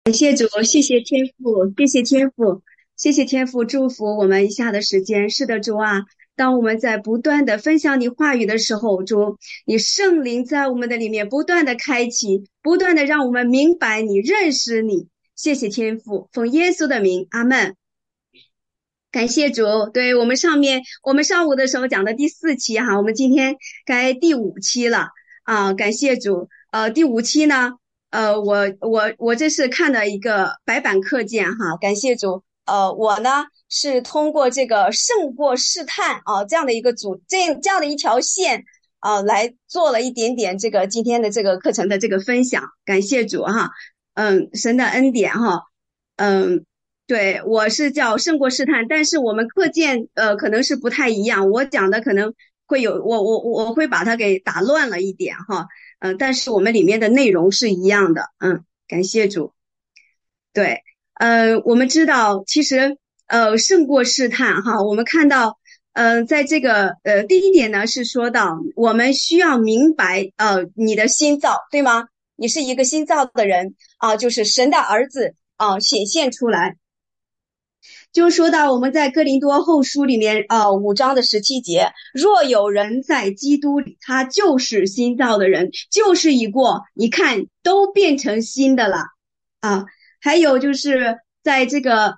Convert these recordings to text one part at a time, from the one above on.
感谢主，谢谢天父，谢谢天父，谢谢天父祝福我们以下的时间。是的，主啊，当我们在不断的分享你话语的时候，主，你圣灵在我们的里面不断的开启，不断的让我们明白你、认识你。谢谢天父，奉耶稣的名，阿们。感谢主，对我们上午的时候讲的第4期哈，我们今天该第5期了啊，感谢主。第5期呢，我这是看的一个白板课件哈，感谢主。我呢是通过这个胜过试探啊这样的一个这样的一条线啊来做了一点点这个今天的这个课程的这个分享，感谢主哈。神的恩典哈。嗯。对，我是叫胜过试探，但是我们课件可能是不太一样，我讲的可能会有我会把它给打乱了一点哈。但是我们里面的内容是一样的。感谢主。对。我们知道其实胜过试探哈，我们看到在这个第一点呢是说到我们需要明白你的心造，对吗？你是一个新造的人啊，就是神的儿子啊显现出来。就说到我们在哥林多后书里面5章的17节，若有人在基督里，他就是新造的人，旧事已过，你看都变成新的了啊。还有就是在这个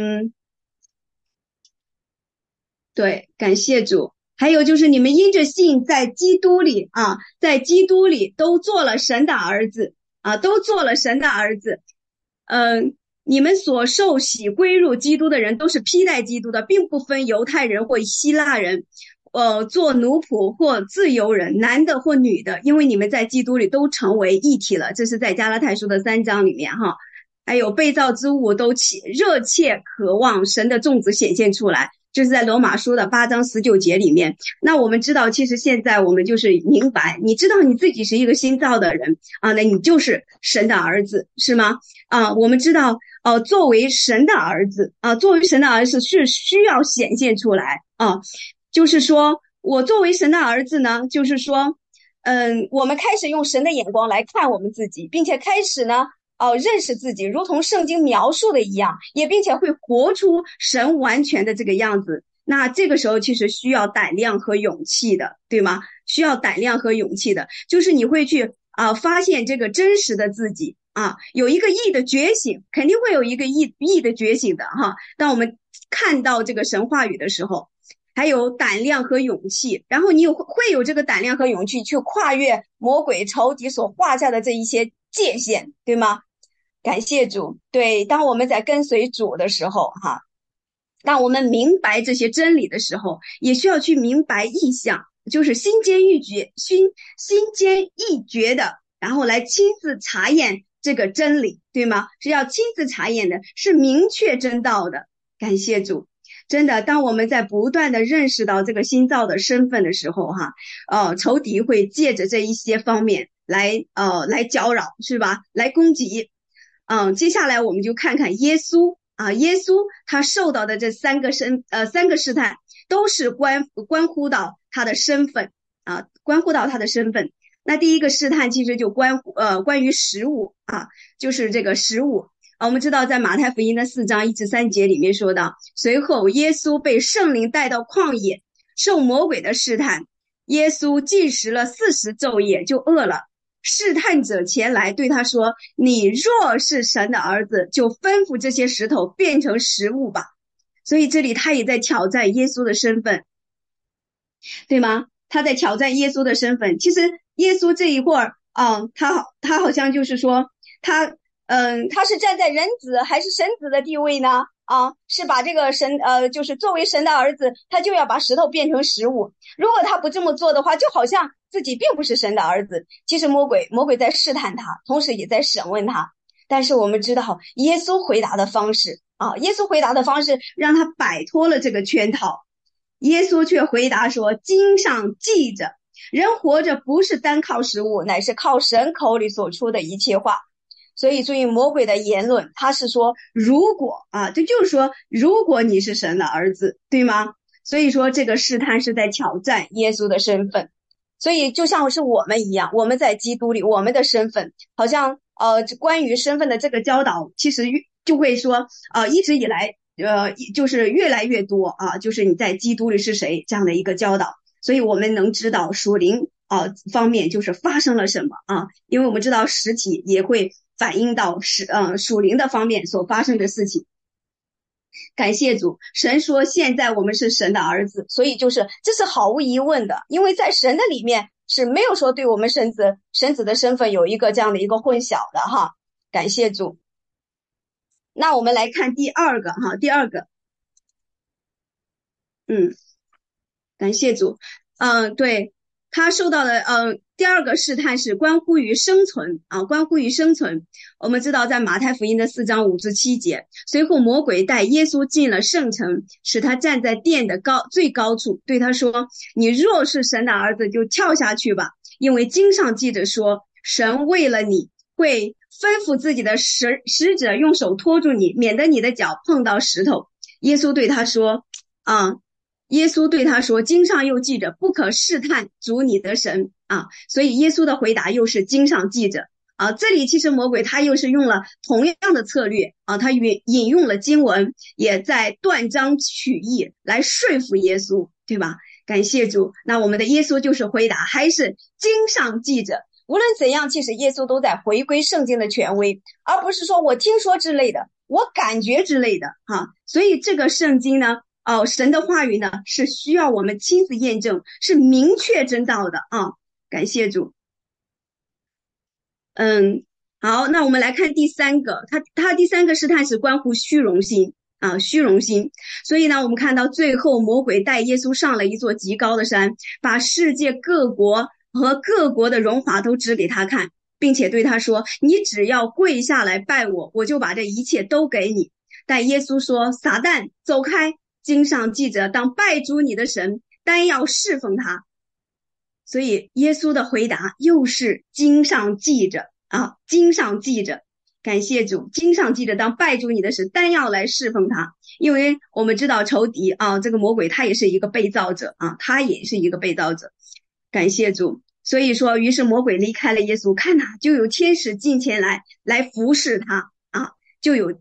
对，感谢主。还有就是你们因着信在基督里啊，在基督里都做了神的儿子啊，都做了神的儿子。你们所受洗归入基督的人都是披戴基督的，并不分犹太人或希腊人，做奴仆或自由人，男的或女的，因为你们在基督里都成为一体了。这是在加拉太书的3章里面哈。还有被造之物都热切渴望神的种子显现出来，就是在罗马书的8章19节里面。那我们知道其实现在我们就是明白，你知道你自己是一个新造的人啊，那你就是神的儿子，是吗？我们知道作为神的儿子啊，作为神的儿子是需要显现出来啊。就是说我作为神的儿子呢，就是说我们开始用神的眼光来看我们自己，并且开始呢认识自己，如同圣经描述的一样，也并且会活出神完全的这个样子。那这个时候其实需要胆量和勇气的，对吗？需要胆量和勇气的，就是你会去发现这个真实的自己啊，有一个义的觉醒，肯定会有一个义的觉醒的哈。当我们看到这个神话语的时候，还有胆量和勇气，然后你会有这个胆量和勇气去跨越魔鬼仇敌所画下的这一些界限，对吗？感谢主。对，当我们在跟随主的时候哈，当我们明白这些真理的时候，也需要去明白意象，就是心坚意决，心坚意决的，然后来亲自查验这个真理，对吗？是要亲自查验的，是明确真道的。感谢主。真的，当我们在不断的认识到这个新造的身份的时候哈，仇敌会借着这一些方面来搅扰，是吧？来攻击。接下来我们就看看耶稣啊，耶稣他受到的这三个试探，都是关乎到他的身份啊，关乎到他的身份。那第一个试探其实就关于食物啊，就是这个食物。我们知道在马太福音的4章1至3节里面说到，随后耶稣被圣灵带到旷野，受魔鬼的试探。耶稣禁食了40昼夜，就饿了。试探者前来对他说，你若是神的儿子，就吩咐这些石头变成食物吧。所以这里他也在挑战耶稣的身份，对吗？他在挑战耶稣的身份。其实耶稣这一会儿他好像就是说他是站在人子还是神子的地位呢？是把这个就是作为神的儿子，他就要把石头变成食物。如果他不这么做的话，就好像自己并不是神的儿子。其实魔鬼在试探他，同时也在审问他。但是我们知道耶稣回答的方式让他摆脱了这个圈套。耶稣却回答说，经上记着，人活着不是单靠食物，乃是靠神口里所出的一切话。所以注意魔鬼的言论，他是说如果这就是说如果你是神的儿子，对吗？所以说这个试探是在挑战耶稣的身份。 所以就像是我们一样，我们在基督里，我们的身份好像关于身份的这个教导，其实就会说一直以来就是越来越多啊，就是你在基督里是谁这样的一个教导，所以我们能知道属灵方面就是发生了什么啊，因为我们知道实体也会反映到属灵的方面所发生的事情。感谢主，神说现在我们是神的儿子，所以这是毫无疑问的，因为在神的里面是没有说对我们神子的身份有一个这样的一个混淆的哈。感谢主。那我们来看第二个，感谢主。对，他受到的第二个试探是关乎于生存啊，关乎于生存。我们知道在马太福音的4章5至7节，随后魔鬼带耶稣进了圣城，使他站在殿的最高处，对他说，你若是神的儿子，就跳下去吧，因为经上记着说，神为了你会吩咐自己的使者用手托住你，免得你的脚碰到石头。耶稣对他说耶稣对他说，经上又记着不可试探主你的神啊，所以耶稣的回答又是经上记着啊。这里其实魔鬼他又是用了同样的策略啊，他引用了经文，也在断章取义来说服耶稣，对吧？感谢主。那我们的耶稣就是回答还是经上记着。无论怎样，其实耶稣都在回归圣经的权威，而不是说我听说之类的，我感觉之类的哈。所以这个圣经呢神的话语呢是需要我们亲自验证，是明确真道的啊。感谢主。好，那我们来看第三个，他第三个试探是关乎虚荣心啊，虚荣心。所以呢，我们看到最后魔鬼带耶稣上了一座极高的山，把世界各国和各国的荣华都指给他看，并且对他说，你只要跪下来拜我，我就把这一切都给你。但耶稣说，撒旦走开，经上记着，当拜主你的神，单要侍奉他。所以耶稣的回答又是经上记着啊，经上记着。感谢主，经上记着，当拜主你的神，单要来侍奉他。因为我们知道仇敌啊，这个魔鬼他也是一个被造者啊，他也是一个被造者。感谢主。所以说，于是魔鬼离开了耶稣，看哪，就有天使进前来服侍他啊，就有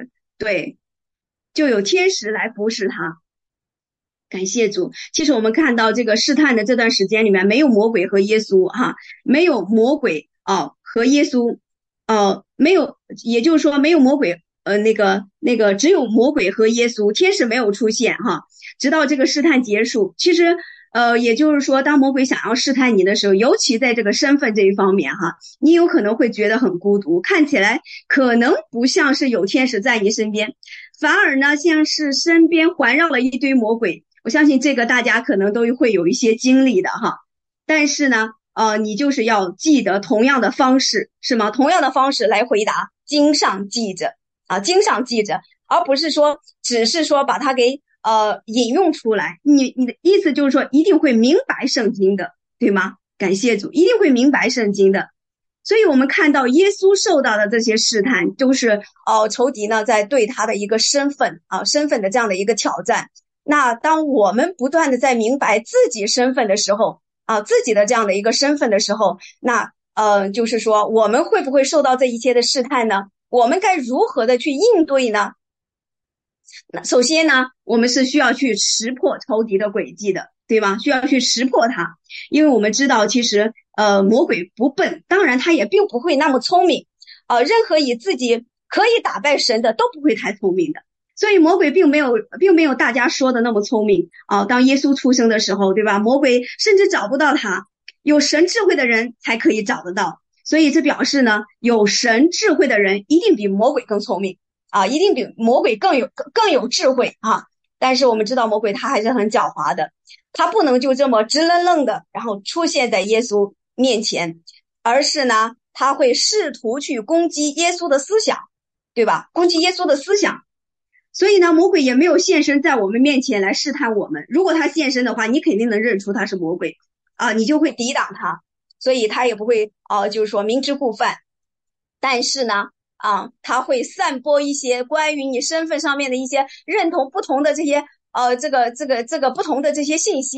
天使来服侍他。感谢主。其实我们看到这个试探的这段时间里面，没有魔鬼和耶稣哈，没有魔鬼和耶稣没有，也就是说没有魔鬼只有魔鬼和耶稣，天使没有出现哈，直到这个试探结束。其实也就是说，当魔鬼想要试探你的时候，尤其在这个身份这一方面哈，你有可能会觉得很孤独，看起来可能不像是有天使在你身边，反而呢像是身边环绕了一堆魔鬼。我相信这个大家可能都会有一些经历的哈，但是呢你就是要记得同样的方式，是吗？同样的方式来回答，经上记着啊，经上记着，而不是说只是说把它给引用出来。你的意思就是说一定会明白圣经的，对吗？感谢主，一定会明白圣经的。所以我们看到耶稣受到的这些试探，都是仇敌呢在对他的一个身份的这样的一个挑战。那当我们不断的在明白自己身份的时候自己的这样的一个身份的时候，那就是说我们会不会受到这一切的试探呢？我们该如何的去应对呢？那首先呢，我们是需要去识破仇敌的诡计的，对吧？需要去识破它，因为我们知道其实魔鬼不笨，当然他也并不会那么聪明任何以自己可以打败神的都不会太聪明的。所以魔鬼并没有大家说的那么聪明当耶稣出生的时候，对吧？魔鬼甚至找不到他，有神智慧的人才可以找得到。所以这表示呢，有神智慧的人一定比魔鬼更聪明一定比魔鬼更有智慧但是我们知道魔鬼他还是很狡猾的，他不能就这么直愣愣的然后出现在耶稣面前，而是呢他会试图去攻击耶稣的思想，对吧？攻击耶稣的思想。所以呢魔鬼也没有现身在我们面前来试探我们，如果他现身的话，你肯定能认出他是魔鬼你就会抵挡他，所以他也不会就是说明知故犯。但是呢他会散播一些关于你身份上面的一些认同不同的这些这个不同的这些信息，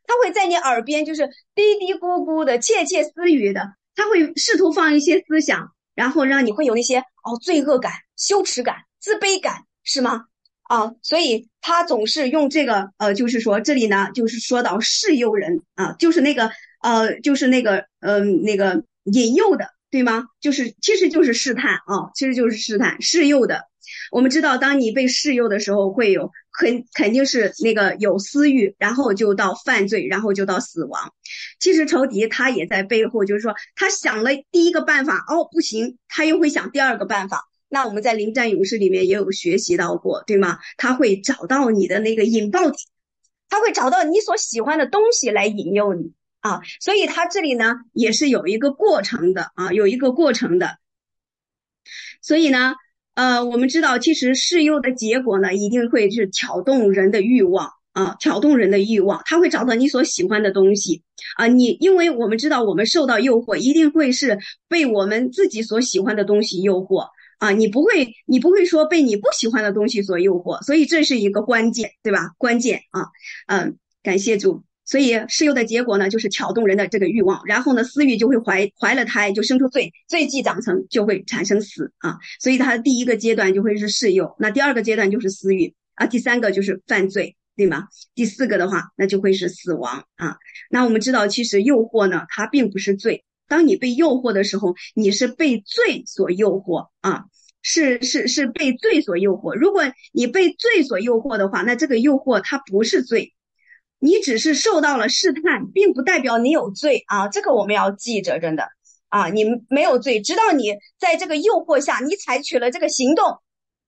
他会在你耳边就是嘀嘀咕咕的窃窃私语的，他会试图放一些思想，然后让你会有那些罪恶感、羞耻感、自卑感，是吗？所以他总是用这个就是说这里呢，就是说到试诱人就是那个那个引诱的，对吗？其实就是试探其实就是试探试诱的。我们知道，当你被试诱的时候，会有肯定是那个有私欲，然后就到犯罪，然后就到死亡。其实仇敌他也在背后，就是说他想了第一个办法，不行，他又会想第二个办法。那我们在临战勇士里面也有学习到过，对吗？他会找到你的那个引爆点，他会找到你所喜欢的东西来引诱你所以他这里呢也是有一个过程的有一个过程的。所以呢我们知道其实试诱的结果呢一定会是挑动人的欲望挑动人的欲望，他会找到你所喜欢的东西因为我们知道我们受到诱惑一定会是被我们自己所喜欢的东西诱惑你不会说被你不喜欢的东西所诱惑，所以这是一个关键，对吧？关键感谢主。所以试诱的结果呢，就是挑动人的这个欲望，然后呢，私欲就会怀了胎，就生出罪，罪既长成就会产生死所以它的第一个阶段就会是试诱，那第二个阶段就是私欲第三个就是犯罪，对吗？第四个的话，那就会是死亡那我们知道，其实诱惑呢，它并不是罪。当你被诱惑的时候，你是被罪所诱惑是被罪所诱惑。如果你被罪所诱惑的话，那这个诱惑它不是罪。你只是受到了试探，并不代表你有罪这个我们要记着，真的你没有罪，直到你在这个诱惑下，你采取了这个行动，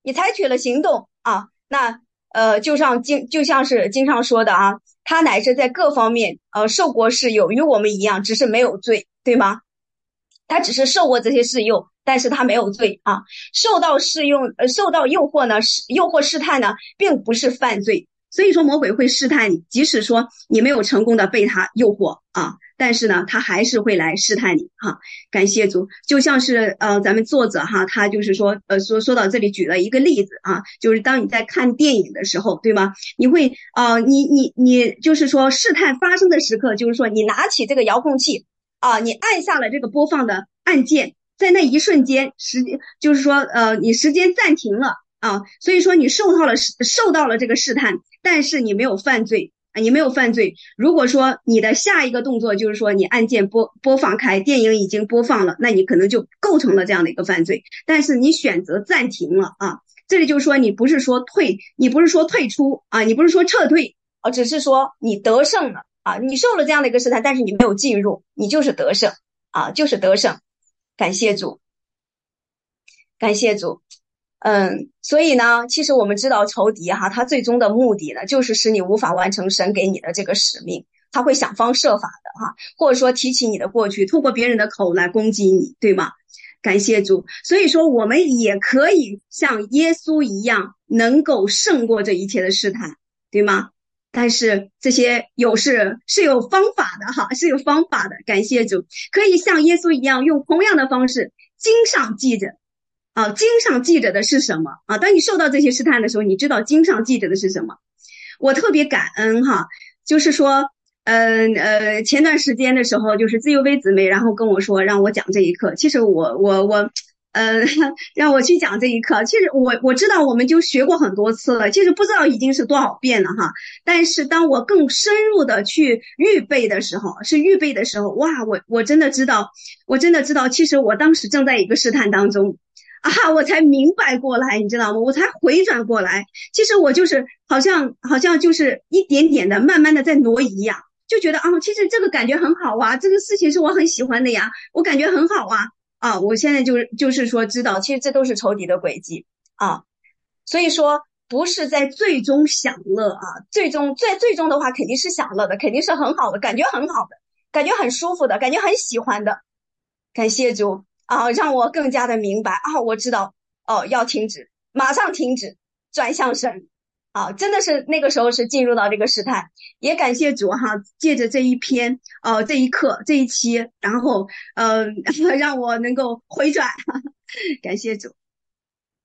那就像是经上说的他乃是在各方面受过试诱，与我们一样，只是没有罪，对吗？他只是受过这些试诱，但是他没有罪受到诱惑呢，诱惑试探呢，并不是犯罪。所以说魔鬼会试探你，即使说你没有成功的被他诱惑但是呢他还是会来试探你感谢主。就像是咱们作者他就是说说到这里举了一个例子就是当你在看电影的时候，对吗？你会你就是说试探发生的时刻，就是说你拿起这个遥控器你按下了这个播放的按键，在那一瞬间就是说你时间暂停了所以说你受到了这个试探，但是你没有犯罪你没有犯罪。如果说你的下一个动作就是说你按键播放开，电影已经播放了，那你可能就构成了这样的一个犯罪，但是你选择暂停了这里就是说你不是说退出你不是说撤退只是说你得胜了你受了这样的一个试探，但是你没有进入，你就是得胜就是得胜。感谢主，感谢主。所以呢，其实我们知道仇敌他最终的目的呢，就是使你无法完成神给你的这个使命，他会想方设法的或者说提起你的过去，透过别人的口来攻击你，对吗？感谢主。所以说我们也可以像耶稣一样，能够胜过这一切的试探，对吗？但是这些是有方法的是有方法的。感谢主，可以像耶稣一样，用同样的方式经上记着经上记着的是什么当你受到这些试探的时候，你知道经上记着的是什么。我特别感恩就是说前段时间的时候，就是自由薇姊妹然后跟我说让我讲这一课。其实我让我去讲这一课。其实我知道我们就学过很多次了，其实不知道已经是多少遍了但是当我更深入的去预备的时候，哇，我真的知道，其实我当时正在一个试探当中我才明白过来，你知道吗？我才回转过来。其实我就是好像就是一点点的慢慢的在挪移就觉得其实这个感觉很好这个事情是我很喜欢的呀，我感觉很好我现在就是说知道，其实这都是仇敌的诡计所以说不是在最终享乐最终的话肯定是享乐的，肯定是很好的，感觉很好的，感觉很舒服的，感觉很喜欢的。感谢主让我更加的明白我知道要停止，马上停止，转向神真的是那个时候是进入到这个试探。也感谢主借着这一篇这一课这一期，然后让我能够回转感谢主。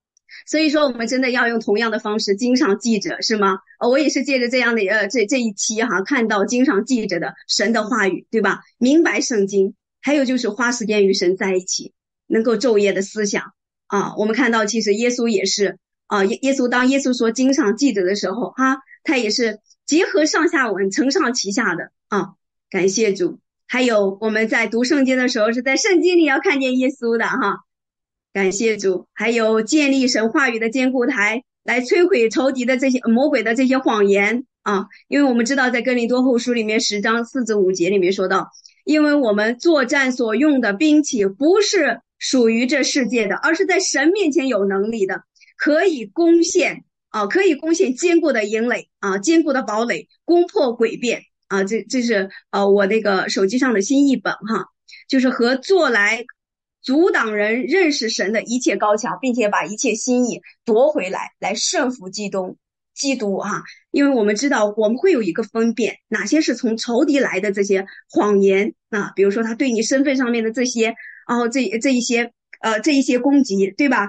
所以说我们真的要用同样的方式经常记着，是吗？我也是借着这样的这一期看到经常记着的神的话语，对吧？明白圣经，还有就是花时间与神在一起，能够昼夜的思想我们看到其实耶稣也是当耶稣说经常记着的时候他也是结合上下文，承上启下的感谢主。还有我们在读圣经的时候，是在圣经里要看见耶稣的感谢主。还有建立神话语的坚固台，来摧毁仇敌的这些魔鬼的这些谎言因为我们知道在哥林多后书里面10章4至5节里面说到，因为我们作战所用的兵器不是属于这世界的，而是在神面前有能力的，可以攻陷坚固的营垒坚固的堡垒，攻破诡辩这是我那个手机上的新译本就是和做来阻挡人认识神的一切高墙，并且把一切心意夺回来，来顺服基督因为我们知道我们会有一个分辨，哪些是从仇敌来的这些谎言比如说他对你身份上面的这些这一些攻击，对吧？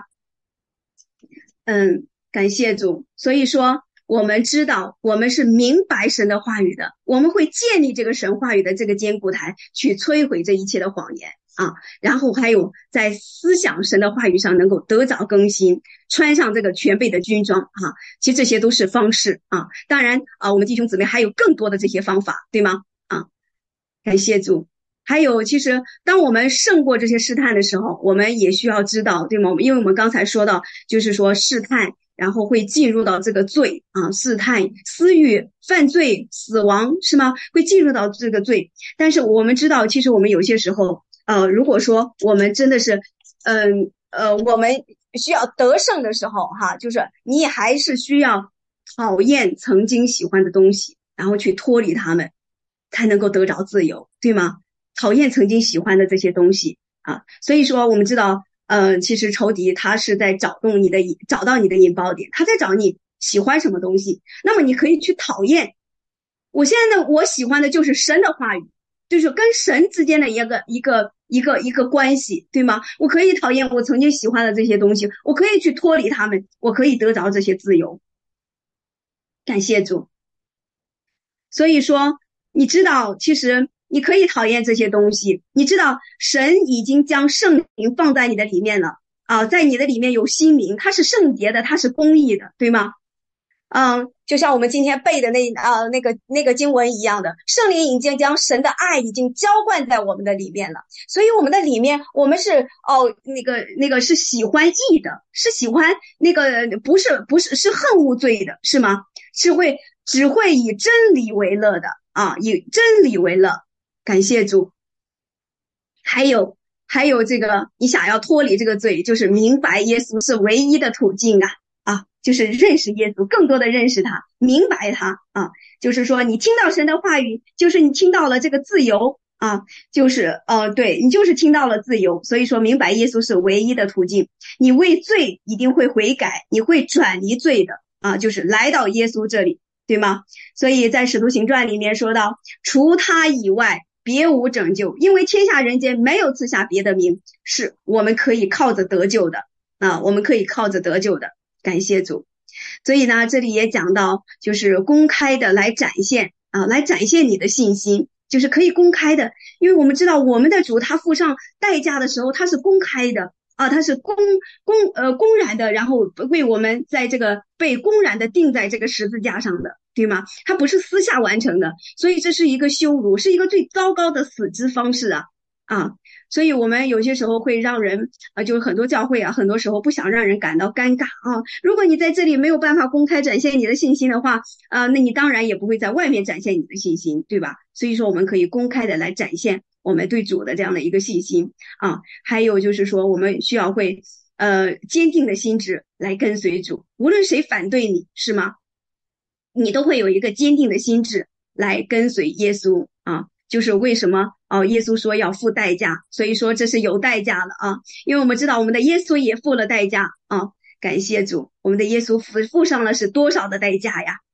感谢主。所以说我们知道我们是明白神的话语的，我们会建立这个神话语的这个坚固台，去摧毁这一切的谎言然后还有在思想神的话语上能够得着更新，穿上这个全备的军装其实这些都是方式当然我们弟兄姊妹还有更多的这些方法，对吗感谢主。还有其实当我们胜过这些试探的时候，我们也需要知道，对吗？因为我们刚才说到就是说试探然后会进入到这个罪试探、私欲、犯罪、死亡，是吗？会进入到这个罪。但是我们知道其实我们有些时候如果说我们真的是我们需要得胜的时候就是你还是需要讨厌曾经喜欢的东西，然后去脱离他们，才能够得着自由，对吗？讨厌曾经喜欢的这些东西所以说我们知道其实仇敌他是在找到你的引爆点，他在找你喜欢什么东西，那么你可以去讨厌。我现在我喜欢的就是神的话语，就是跟神之间的一个关系，对吗？我可以讨厌我曾经喜欢的这些东西，我可以去脱离他们，我可以得着这些自由。感谢主。所以说你知道其实你可以讨厌这些东西，你知道神已经将圣灵放在你的里面了在你的里面有新灵，它是圣洁的，它是公义的，对吗？就像我们今天背的那个经文一样的，圣灵已经将神的爱已经浇灌在我们的里面了，所以我们的里面我们是那个是喜欢义的，是喜欢那个不是恨恶罪的，是吗？只会以真理为乐的以真理为乐。感谢主。还有这个你想要脱离这个罪，就是明白耶稣是唯一的途径就是认识耶稣，更多的认识他，明白他就是说你听到神的话语，就是你听到了这个自由就是对，你就是听到了自由。所以说明白耶稣是唯一的途径，你为罪一定会悔改，你会转离罪的就是来到耶稣这里，对吗？所以在使徒行传里面说到，除他以外别无拯救，因为天下人间没有赐下别的名，是我们可以靠着得救的我们可以靠着得救的。感谢主。所以呢这里也讲到，就是公开的来展现你的信心，就是可以公开的。因为我们知道我们的主他付上代价的时候，他是公开的他是公然的，然后为我们在这个被公然的钉在这个十字架上的，对吗？他不是私下完成的，所以这是一个羞辱，是一个最糟糕的死之方式所以我们有些时候会让人就是很多教会很多时候不想让人感到尴尬如果你在这里没有办法公开展现你的信心的话那你当然也不会在外面展现你的信心，对吧？所以说我们可以公开的来展现我们对主的这样的一个信心还有就是说我们需要会坚定的心智来跟随主，无论谁反对你，是吗？你都会有一个坚定的心智来跟随耶稣就是为什么耶稣说要付代价，所以说这是有代价的因为我们知道我们的耶稣也付了代价感谢主，我们的耶稣付上了是多少的代价呀？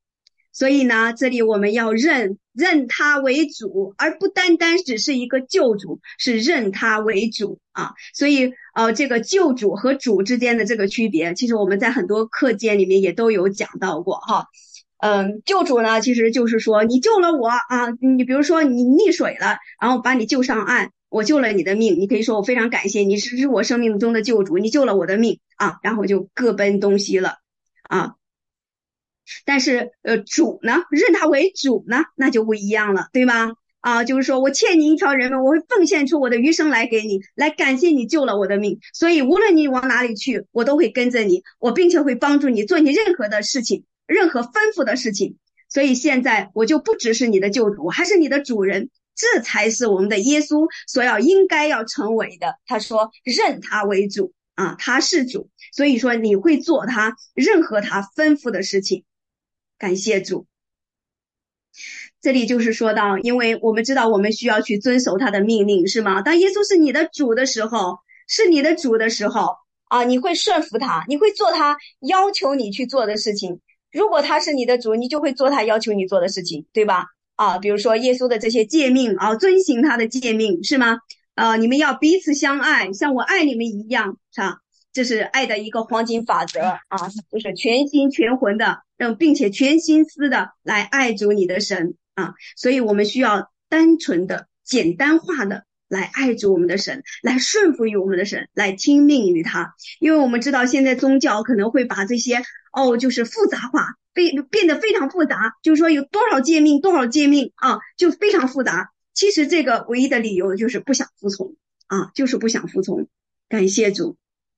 所以呢，这里我们要认他为主，而不单单只是一个救主，是认他为主啊。所以这个救主和主之间的这个区别，其实我们在很多课件里面也都有讲到过哈。救主呢，其实就是说你救了我啊，你比如说你溺水了，然后把你救上岸，我救了你的命，你可以说我非常感谢你，是我生命中的救主，你救了我的命啊，然后就各奔东西了啊。但是主呢，认他为主呢，那就不一样了，对吧？啊，就是说我欠你一条人命，我会奉献出我的余生来给你，来感谢你救了我的命。所以无论你往哪里去，我都会跟着你，我并且会帮助你做你任何的事情，任何吩咐的事情。所以现在我就不只是你的救主，还是你的主人，这才是我们的耶稣所应该要成为的。他说认他为主啊，他是主，所以说你会做他任何他吩咐的事情。感谢主。这里就是说到，因为我们知道我们需要去遵守他的命令，是吗？当耶稣是你的主的时候，啊，你会顺服他，你会做他要求你去做的事情。如果他是你的主，你就会做他要求你做的事情，对吧？啊，比如说耶稣的这些诫命啊，遵行他的诫命，是吗？你们要彼此相爱，像我爱你们一样，是吧？这是爱的一个黄金法则啊，就是全心全魂的，并且全心思的来爱主你的神啊。所以我们需要单纯的、简单化的来爱主我们的神，来顺服于我们的神，来听命于他。因为我们知道现在宗教可能会把这些就是复杂化，变得非常复杂，就是说有多少诫命啊，就非常复杂。其实这个唯一的理由就是不想服从啊，就是不想服从。感谢主。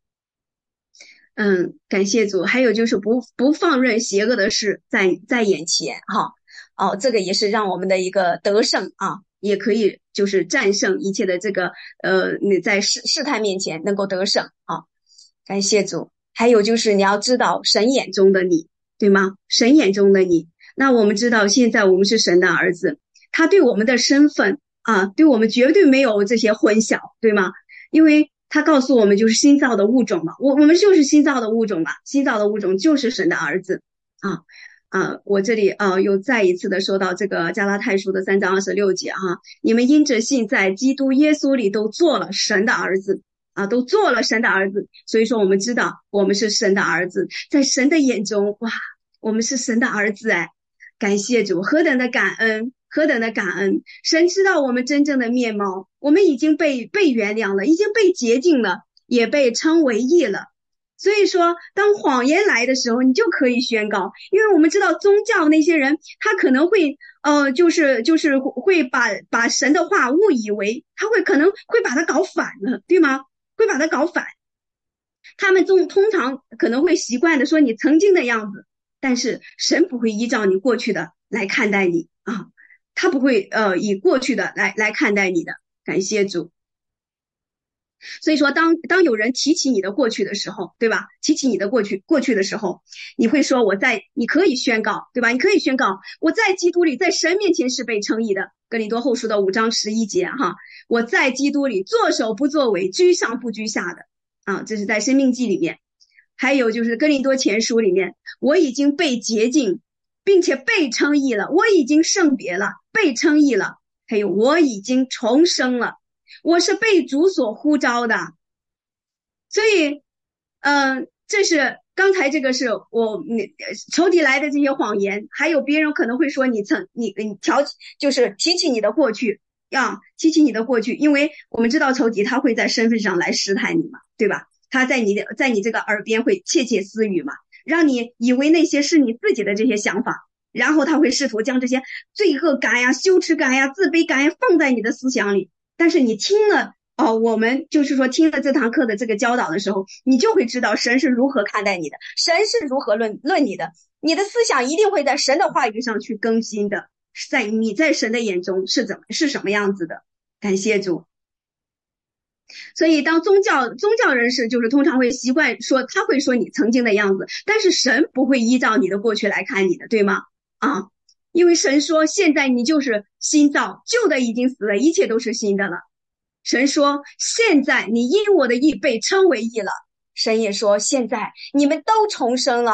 感谢主。还有就是不放任邪恶的事在眼前哈。这个也是让我们的一个得胜啊，也可以就是战胜一切的这个你在试探面前能够得胜啊。感谢主。还有就是你要知道神眼中的你，对吗？神眼中的你，那我们知道现在我们是神的儿子，他对我们的身份啊，对我们绝对没有这些混淆，对吗？因为他告诉我们就是新造的物种嘛，我们就是新造的物种嘛，新造的物种就是神的儿子啊。我这里又再一次的说到这个加拉太书的3章26节哈，你们因着信在基督耶稣里都做了神的儿子啊，都做了神的儿子。所以说我们知道我们是神的儿子，在神的眼中，哇，我们是神的儿子哎，感谢主，何等的感恩，何等的感恩！神知道我们真正的面貌，我们已经被原谅了，已经被洁净了，也被称为义了。所以说当谎言来的时候，你就可以宣告，因为我们知道宗教那些人他可能会就是会把神的话误以为，他可能会把它搞反了，对吗？会把它搞反。他们通常可能会习惯的说你曾经的样子，但是神不会依照你过去的来看待你啊，他不会以过去的来看待你的。感谢主。所以说当有人提起你的过去的时候，对吧？提起你的过去的时候，你会说你可以宣告，对吧？你可以宣告我在基督里，在神面前是被称义的。哥林多后书的5章11节哈，我在基督里作首不作尾，居上不居下的啊，这是在申命记里面。还有就是哥林多前书里面，我已经被洁净，并且被称义了，我已经圣别了，被称义了。还有我已经重生了，我是被主所呼召的。所以这是刚才这个是仇敌来的这些谎言，还有别人可能会说你就是提起你的过去提起你的过去，因为我们知道仇敌他会在身份上来试探你嘛，对吧？他在你这个耳边会窃窃私语嘛，让你以为那些是你自己的这些想法，然后他会试图将这些罪恶感呀、羞耻感呀、自卑感呀放在你的思想里。但是你听了我们就是说听了这堂课的这个教导的时候，你就会知道神是如何看待你的，神是如何论你的，你的思想一定会在神的话语上去更新的，你在神的眼中是什么样子的。感谢主。所以当宗教人士就是通常会习惯说，他会说你曾经的样子，但是神不会依照你的过去来看你的，对吗？因为神说现在你就是新造，旧的已经死了，一切都是新的了。神说现在你因我的义被称为义了。神也说现在你们都重生了，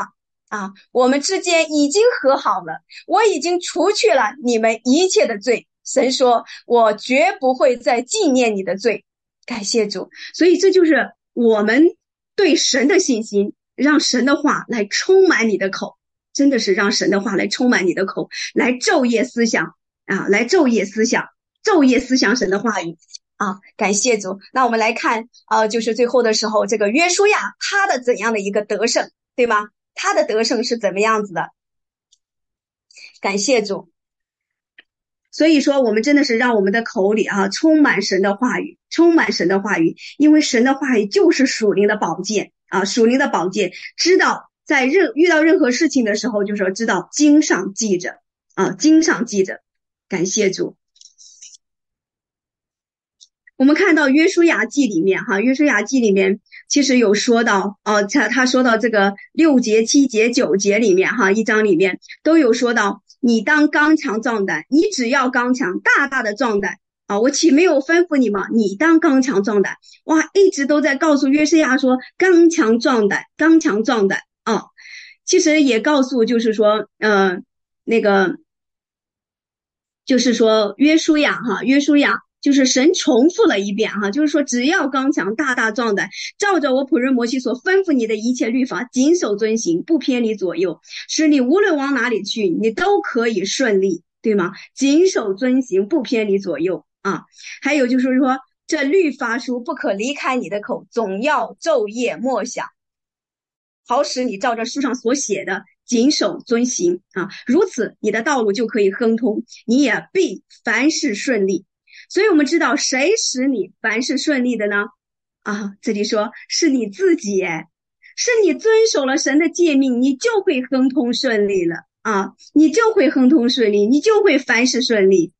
我们之间已经和好了，我已经除去了你们一切的罪。神说，我绝不会再纪念你的罪。感谢主。所以这就是我们对神的信心，让神的话来充满你的口，真的是让神的话来充满你的口，来昼夜思想来昼夜思想神的话语感谢主。那我们来看就是最后的时候，这个约书亚他的怎样的一个得胜，对吗？他的得胜是怎么样子的？感谢主。所以说我们真的是让我们的口里充满神的话语，充满神的话语，因为神的话语就是属灵的宝剑属灵的宝剑，知道在遇到任何事情的时候，就说知道经上记着经上记着。感谢主。我们看到约书亚记里面约书亚记里面其实有说到他说到这个6节7节9节里面一章里面都有说到，你当刚强壮胆，你只要刚强，大大的壮胆我岂没有吩咐你吗？你当刚强壮胆。哇，一直都在告诉约书亚说刚强壮胆，刚强壮胆其实也告诉就是说那个就是说约书亚就是神重复了一遍就是说只要刚强，大大壮胆，照着我仆人摩西所吩咐你的一切律法谨守遵行，不偏离左右，使你无论往哪里去，你都可以顺利，对吗？谨守遵行，不偏离左右还有就是说这律法书不可离开你的口，总要昼夜默想，好使你照着书上所写的谨守遵行如此你的道路就可以亨通，你也必凡事顺利。所以我们知道谁使你凡事顺利的呢？这里说是你自己是你遵守了神的诫命，你就会亨通顺利了你就会亨通顺利，你就会凡事顺利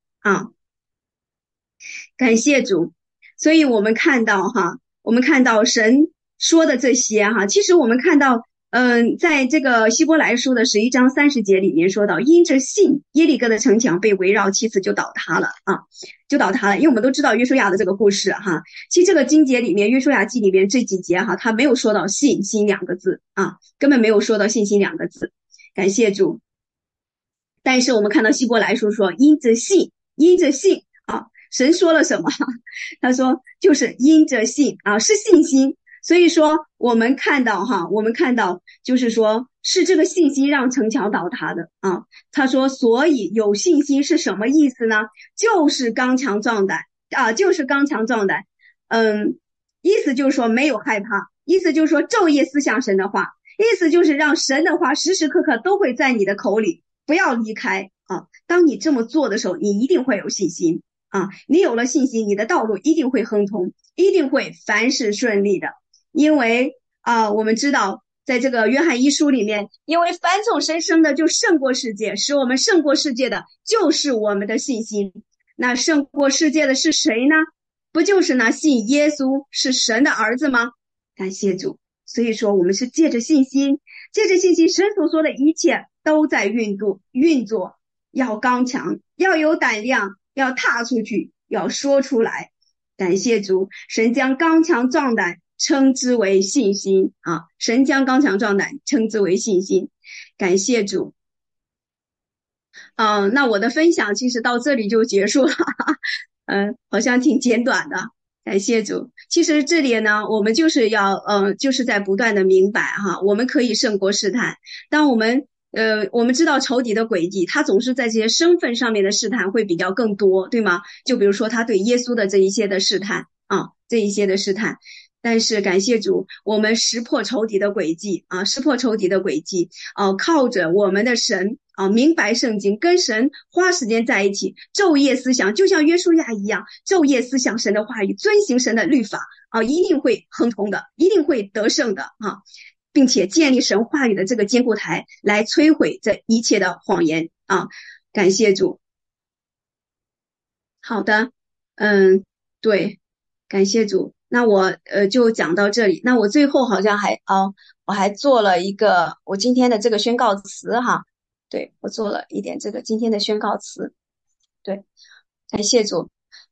感谢主。所以我们看到神说的这些其实我们看到在这个希伯来书的11章30节里面说到，因着信耶利哥的城墙被围绕7次就倒塌了因为我们都知道约书亚的这个故事其实这个经节里面约书亚记里面这几节他没有说到信心2个字根本没有说到信心2个字。感谢主。但是我们看到希伯来书说因着信神说了什么？他说就是因着信是信心。所以说我们看到就是说是这个信心让城墙倒塌的他说所以有信心是什么意思呢？就是刚强壮胆就是刚强壮胆意思就是说没有害怕，意思就是说昼夜思想神的话，意思就是让神的话时时刻刻都会在你的口里，不要离开当你这么做的时候，你一定会有信心你有了信心，你的道路一定会亨通，一定会凡事顺利的。因为我们知道在这个约翰一书里面，因为凡从神生的就胜过世界，使我们胜过世界的就是我们的信心。那胜过世界的是谁呢？不就是那信耶稣是神的儿子吗？感谢主。所以说我们是借着信心，神所说的一切都在运作，要刚强，要有胆量，要踏出去，要说出来。感谢主。神将刚强壮胆称之为信心神将刚强壮胆称之为信心。感谢主。那我的分享其实到这里就结束了好像挺简短的。感谢主。其实这里呢，我们就是要就是在不断的明白我们可以胜过试探。当我们知道仇敌的诡计，他总是在这些身份上面的试探会比较更多，对吗？就比如说他对耶稣的这一些的试探但是感谢主，我们识破仇敌的诡计靠着我们的神明白圣经，跟神花时间在一起，昼夜思想，就像约书亚一样，昼夜思想神的话语，遵行神的律法一定会亨通的，一定会得胜的并且建立神话语的这个坚固台，来摧毁这一切的谎言感谢主。好的对，感谢主。那我就讲到这里。那我最后好像我还做了一个我今天的这个宣告词对，我做了一点这个今天的宣告词。对，感谢主。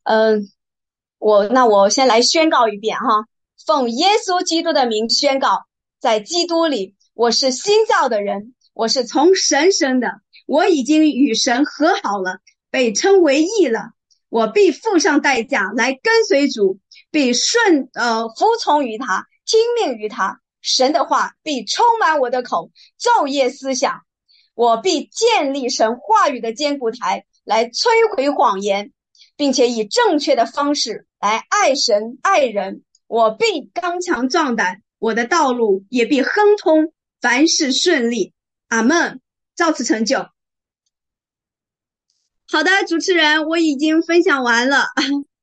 我先来宣告一遍奉耶稣基督的名宣告，在基督里我是新造的人，我是从神生的，我已经与神和好了，被称为义了。我必付上代价来跟随主，必服从于他，听命于他。神的话必充满我的口，昼夜思想。我必建立神话语的坚固台，来摧毁谎言，并且以正确的方式来爱神爱人。我必刚强壮胆，我的道路也必亨通，凡事顺利。阿们，照此成就。好的，主持人，我已经分享完了。